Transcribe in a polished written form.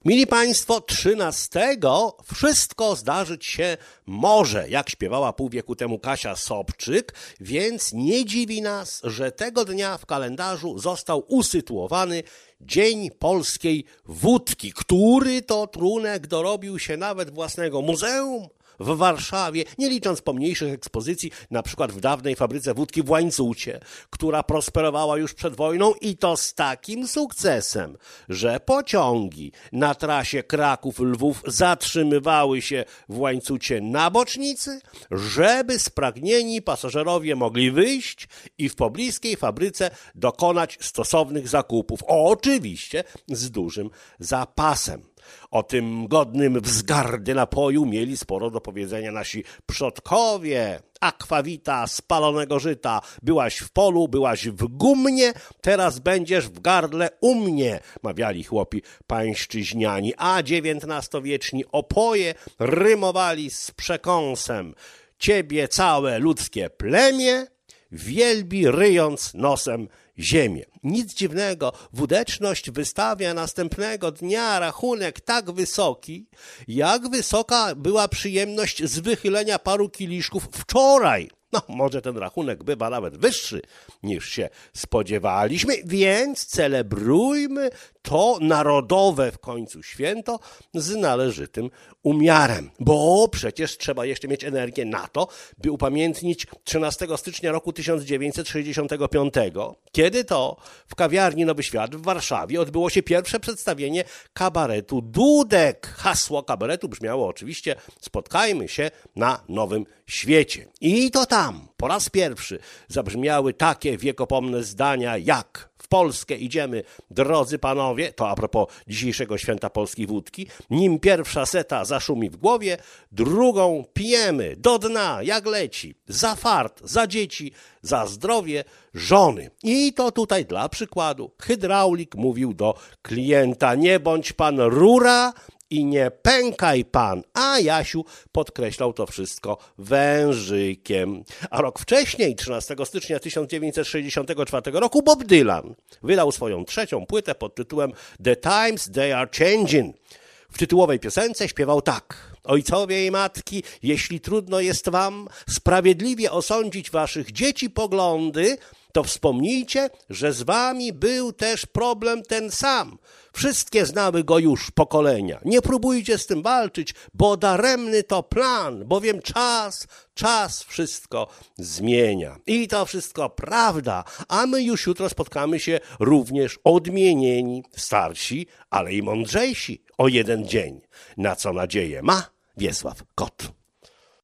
Mili Państwo, 13 wszystko zdarzyć się może, jak śpiewała pół wieku temu Kasia Sobczyk, więc nie dziwi nas, że tego dnia w kalendarzu został usytuowany Dzień Polskiej Wódki, który to trunek dorobił się nawet własnego muzeum w Warszawie, nie licząc pomniejszych ekspozycji, na przykład w dawnej fabryce wódki w Łańcucie, która prosperowała już przed wojną i to z takim sukcesem, że pociągi na trasie Kraków-Lwów zatrzymywały się w Łańcucie na bocznicy, żeby spragnieni pasażerowie mogli wyjść i w pobliskiej fabryce dokonać stosownych zakupów. Oczywiście z dużym zapasem. O tym godnym wzgardy napoju mieli sporo do powiedzenia nasi przodkowie. Akwawita spalonego żyta. Byłaś w polu, byłaś w gumnie, teraz będziesz w gardle u mnie, mawiali chłopi pańszczyźniani, a XIX-wieczni opoje rymowali z przekąsem. Ciebie całe ludzkie plemię wielbi, ryjąc nosem ziemię. Nic dziwnego, wódeczność wystawia następnego dnia rachunek tak wysoki, jak wysoka była przyjemność z wychylenia paru kieliszków wczoraj. No, może ten rachunek bywa nawet wyższy, niż się spodziewaliśmy, więc celebrujmy to narodowe w końcu święto z należytym umiarem. Bo przecież trzeba jeszcze mieć energię na to, by upamiętnić 13 stycznia roku 1965, kiedy to w kawiarni Nowy Świat w Warszawie odbyło się pierwsze przedstawienie kabaretu Dudek. Hasło kabaretu brzmiało oczywiście: spotkajmy się na Nowym Świecie. I to tam po raz pierwszy zabrzmiały takie wiekopomne zdania jak: w Polskę idziemy, drodzy panowie, to a propos dzisiejszego święta polskiej wódki, nim pierwsza seta zaszumi w głowie, drugą pijemy do dna, jak leci, za fart, za dzieci, za zdrowie żony. I to tutaj dla przykładu hydraulik mówił do klienta: nie bądź pan rura i nie pękaj pan, a Jasiu podkreślał to wszystko wężykiem. A rok wcześniej, 13 stycznia 1964 roku, Bob Dylan wydał swoją trzecią płytę pod tytułem The Times They Are Changing. W tytułowej piosence śpiewał tak: ojcowie i matki, jeśli trudno jest wam sprawiedliwie osądzić waszych dzieci poglądy, to wspomnijcie, że z wami był też problem ten sam. Wszystkie znały go już pokolenia. Nie próbujcie z tym walczyć, bo daremny to plan, bowiem czas wszystko zmienia. I to wszystko prawda, a my już jutro spotkamy się również odmienieni, starsi, ale i mądrzejsi o jeden dzień. Na co nadzieję ma Wiesław Kot.